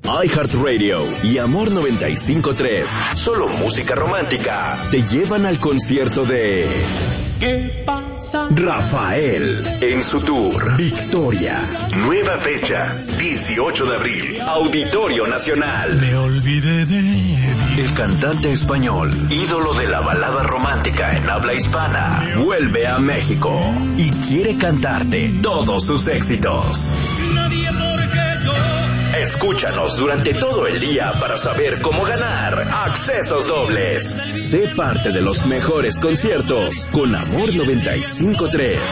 iHeartRadio y Amor 95.3, solo música romántica, te llevan al concierto de ¿Qué pasa? Rafael en su tour Victoria. Nueva fecha, 18 de abril, Auditorio Nacional. Me olvidé de mí. El cantante español, ídolo de la balada romántica en habla hispana, vuelve a México y quiere cantarte todos sus éxitos. Nadie porque yo. Escúchanos durante todo el día para saber cómo ganar accesos dobles. Sé parte de los mejores conciertos con Amor 95.3.